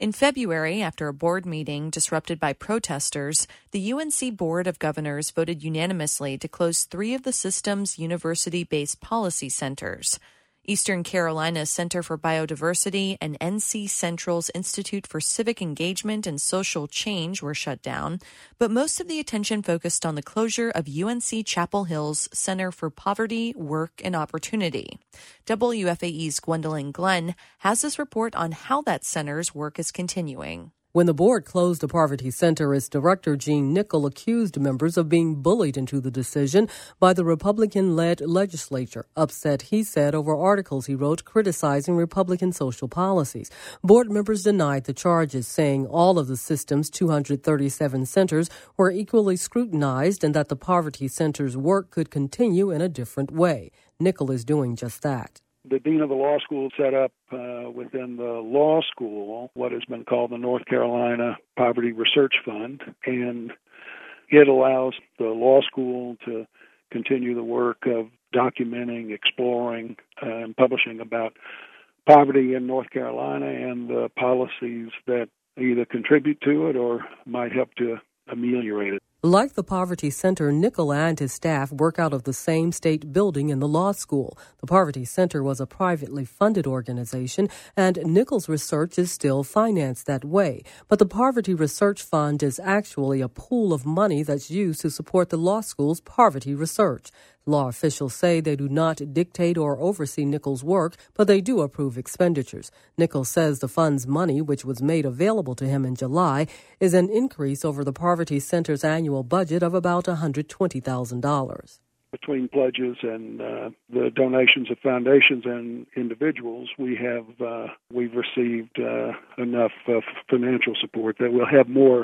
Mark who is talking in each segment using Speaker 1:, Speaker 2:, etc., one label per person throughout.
Speaker 1: In February, after a board meeting disrupted by protesters, the UNC Board of Governors voted unanimously to close 3 of the system's university-based policy centers. Eastern Carolina's Center for Biodiversity and NC Central's Institute for Civic Engagement and Social Change were shut down, but most of the attention focused on the closure of UNC Chapel Hill's Center for Poverty, Work, and Opportunity. WFAE's Gwendolyn Glenn has this report on how that center's work is continuing.
Speaker 2: When the board closed the Poverty Center, its director, Gene Nickel, accused members of being bullied into the decision by the Republican-led legislature, upset, he said, over articles he wrote criticizing Republican social policies. Board members denied the charges, saying all of the system's 237 centers were equally scrutinized and that the Poverty Center's work could continue in a different way. Nickel is doing just that.
Speaker 3: The dean of the law school set up within the law school what has been called the North Carolina Poverty Research Fund, and it allows the law school to continue the work of documenting, exploring, and publishing about poverty in North Carolina and the policies that either contribute to it or might help to ameliorate it.
Speaker 2: Like the Poverty Center, Nickel and his staff work out of the same state building in the law school. The Poverty Center was a privately funded organization, and Nickel's research is still financed that way. But the Poverty Research Fund is actually a pool of money that's used to support the law school's poverty research. Law officials say they do not dictate or oversee Nickel's work, but they do approve expenditures. Nickel says the fund's money, which was made available to him in July, is an increase over the Poverty Center's annual budget of about $120,000.
Speaker 3: Between pledges and the donations of foundations and individuals, we've received enough financial support that we'll have more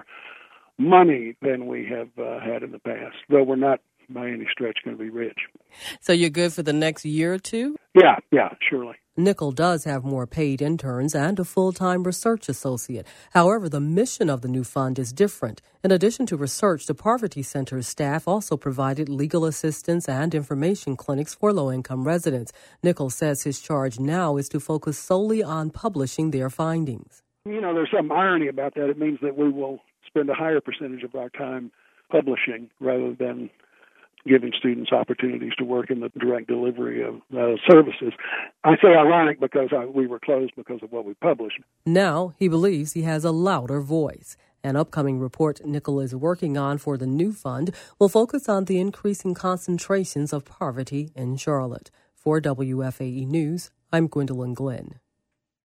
Speaker 3: money than we have had in the past, though we're not by any stretch going to be rich.
Speaker 2: So you're good for the next year or two?
Speaker 3: Yeah, surely.
Speaker 2: Nickel does have more paid interns and a full-time research associate. However, the mission of the new fund is different. In addition to research, the Poverty Center's staff also provided legal assistance and information clinics for low-income residents. Nickel says his charge now is to focus solely on publishing their findings.
Speaker 3: You know, there's some irony about that. It means that we will spend a higher percentage of our time publishing rather than giving students opportunities to work in the direct delivery of services. I say ironic because we were closed because of what we published.
Speaker 2: Now he believes he has a louder voice. An upcoming report Nickel is working on for the new fund will focus on the increasing concentrations of poverty in Charlotte. For WFAE News, I'm Gwendolyn Glenn.